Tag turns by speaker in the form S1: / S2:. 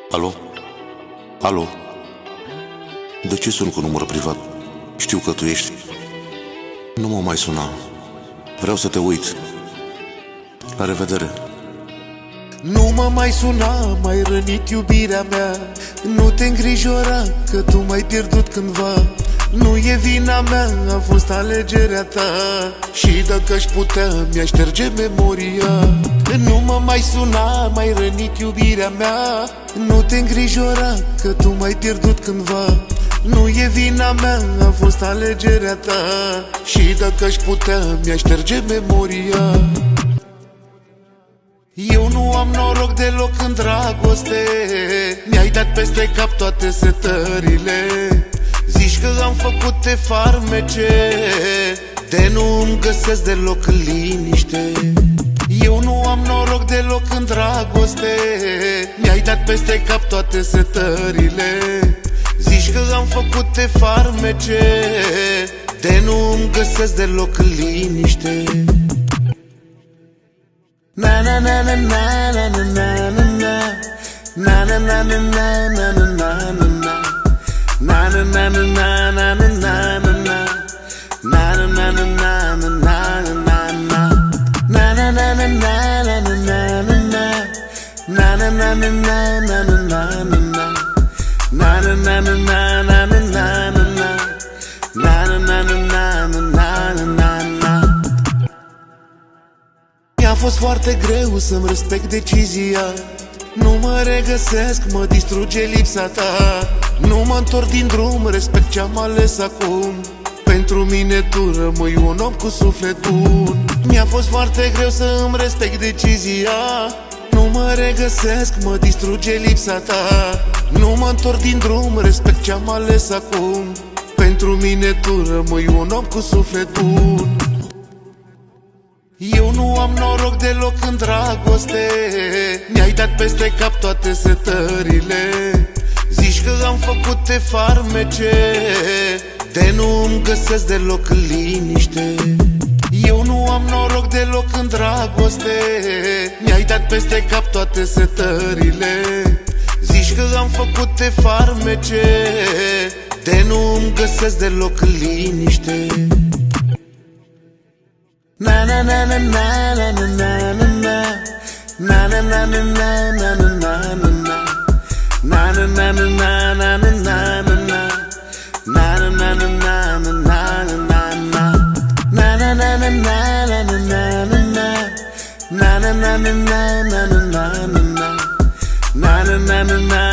S1: Alo? Alo? De ce sun cu număr privat? Știu că tu ești. Nu mă mai suna. Vreau să te uit. La revedere.
S2: Nu mă mai suna, mai rănit iubirea mea. Nu te îngrijora că tu m-ai pierdut cândva. Nu e vina mea, a fost alegerea ta. Și dacă aș putea, mi-aș șterge memoria. Nu mă mai suna, mai rănit iubirea mea. Nu te îngrijora că tu m-ai pierdut cândva. Nu e vina mea, a fost alegerea ta. Și dacă aș putea, mi-aș șterge memoria. Eu nu am noroc deloc în dragoste. Mi-ai dat peste cap toate setările. Zici că am făcut-te farmece, de nu îmi găsesc deloc în liniște. Eu nu am noroc deloc în dragoste. Mi-ai dat peste cap toate setările. Zici că am făcut-te farmece, de nu îmi găsesc deloc în liniște. Na na na na na na na na na na na na na na na na na na na. Na na na na na na na na na na. Na na na na na na na na na. Na na na na na na na na na na. Na na na na na na na na na. Na na na na na na na na na. Na na na na na na na na na. Mi-a fost foarte greu să-mi respect decizia. Nu mă regăsesc, mă distruge lipsa ta. Nu mă întorc din drum, respect ce-am ales acum. Pentru mine tu rămâi un om cu suflet bun. Mi-a fost foarte greu să îmi respect decizia. Nu mă regăsesc, mă distruge lipsa ta. Nu mă întorc din drum, respect ce-am ales acum. Pentru mine tu rămâi un om cu suflet bun. Eu nu am noroc deloc în dragoste. Mi-ai dat peste cap toate setările. Zici că am făcut-te farmece, de nu îmi găsesc deloc în liniște. Eu nu am noroc deloc în dragoste. Mi-ai dat peste cap toate setările. Zici că am făcut-te farmece, de nu îmi găsesc deloc în liniște. Na na na na na na na na na na. Na na na na na na na na na. Na na na na na na na na na. Na na na na na na na na na. Na na na na na na na na na. Na na na na na na na na. Na na na na na.